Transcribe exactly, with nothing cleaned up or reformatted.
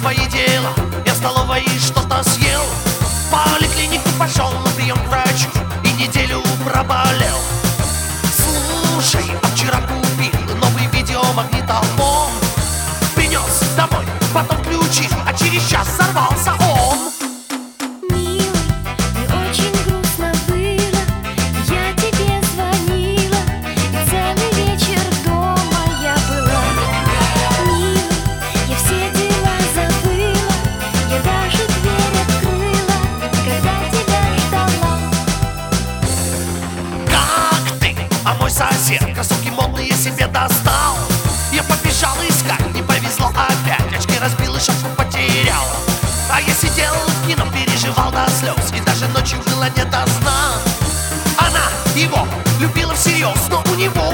свои дела. Я в столовой что-то съел, в поликлинику пошел на прием к врачу и неделю проболел. Слушай, а вчера купил новый видеомагнитофон, принес домой, потом включил, а через час сорвался он. А мой сосед кроссовки модные себе достал. Я побежал искать, не повезло опять. Очки разбил и шапку потерял. А я сидел в кино, переживал до слез, и даже ночью было не до сна. Она его любила всерьез, но у него